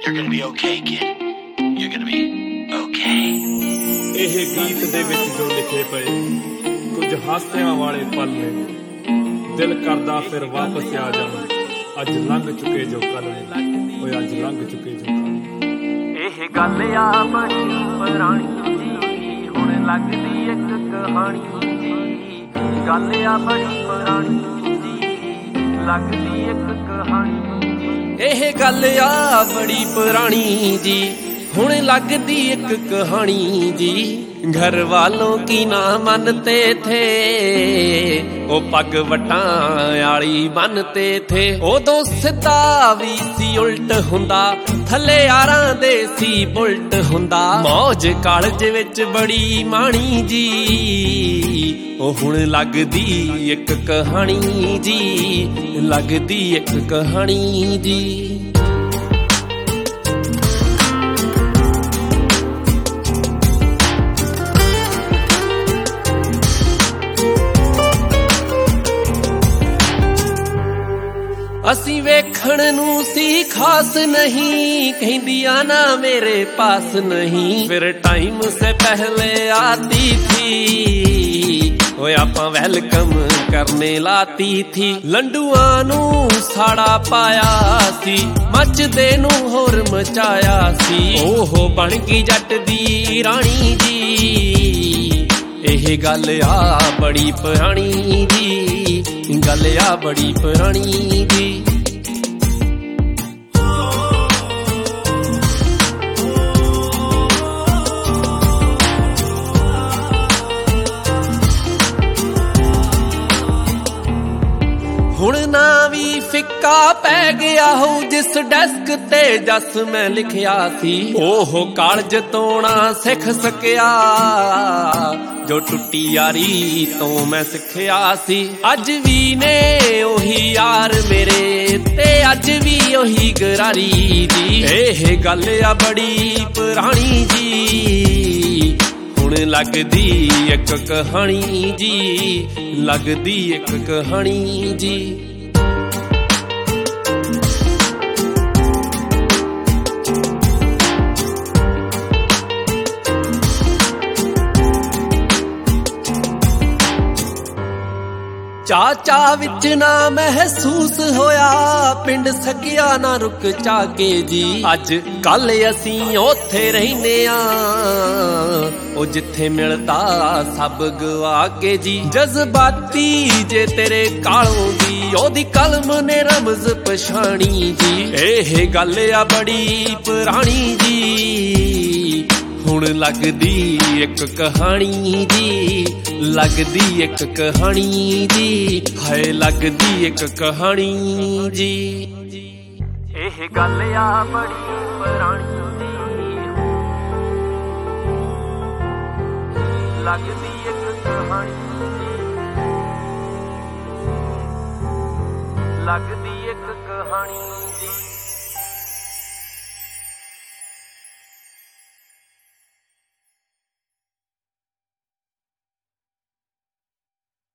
You're gonna be okay, kid. You're gonna be okay. ਇਹ ਗੀਤ ਦੇ ਵਿੱਚ ਜੋ ਲਿਖੇ ਪਏ ਕੁਝ ਹਾਸਿਆਂ ਵਾਲੇ ਪਲ ਨੇ, ਦਿਲ ਕਰਦਾ ਫਿਰ ਵਾਪਸ ਆ ਜਾਵਾਂ। ਅੱਜ ਲੰਘ ਚੁੱਕੇ ਜੋ ਕੱਲ ਨੇ, ਓਏ ਅੱਜ ਲੰਘ ਚੁੱਕੇ ਜੋ ਕੱਲ। ਇਹ ਗੱਲ ਆ ਬੜੀ ਪੁਰਾਣੀ ਜੀ, ਹੁਣ ਲੱਗਦੀ ਇੱਕ ਕਹਾਣੀ ਜੀ। ਗੱਲ ਆ ਬੜੀ ਪੁਰਾਣੀ ਜੀ, ਲੱਗਦੀ ਇੱਕ ਕਹਾਣੀ ਜੀ। ਇਹ ਗੱਲ ਆ ਬੜੀ ਪੁਰਾਣੀ ਜੀ, ਹੁਣ लगती एक कहानी जी। घर वालों की ना मानते थे, ओ पग वटां बनते थे। उदों सिद्धा भी सी उल्ट हुंदा, थले यारां दे सी बुलट हुंदा। मौज कालज विच बड़ी माणी जी, ओ हुण लगदी एक कहानी जी, लगदी एक कहानी जी। असी वेखण नूं सी खास नहीं, कहंदियां ना मेरे पास नहीं। फिर टाइम से पहले आती थी, ओए आपां वेलकम करने लाती थी। लंडुआं नूं साड़ा पाया सी, मचदे नूं होर मचाया सी। ओहो बन गई जट दी राणी जी, ਇਹ ਗੱਲ ਆ बड़ी पुरानी जी, गल आ बड़ी पुरानी जी। हुण ना भी फिक्का पै गया हो, जिस डेस्क ते जस मैं लिखिया सी। ओह कालज तोना सिख सकिया, जो टुटी यारी तो मैं सिखिया सी। अज भी ने ओही यार मेरे ते, अज भी ओही गरारी जी। एह गल आ बड़ी पुरानी जी, हुण लगदी एक कहानी जी, लगदी एक कहानी जी। चाचा विच ना महसूस होया, पिंड सकिया ना रुक चाके जी। अज कल असी ओथे रहने आ, ओ जिथे मिलदा सब गवा के जी। जज्बाती जे तेरे कालों दी, ओदी कलम ने रमज पछाणी जी। एह गल आ बड़ी पुरानी जी, हुण लगदी एक कहानी जी, लगदी एक कहानी जी। है लगदी एक कहानी जी। एह गल आ बड़ी पुरानी जी, लगदी एक कहानी जी, लगदी एक कहानी जी।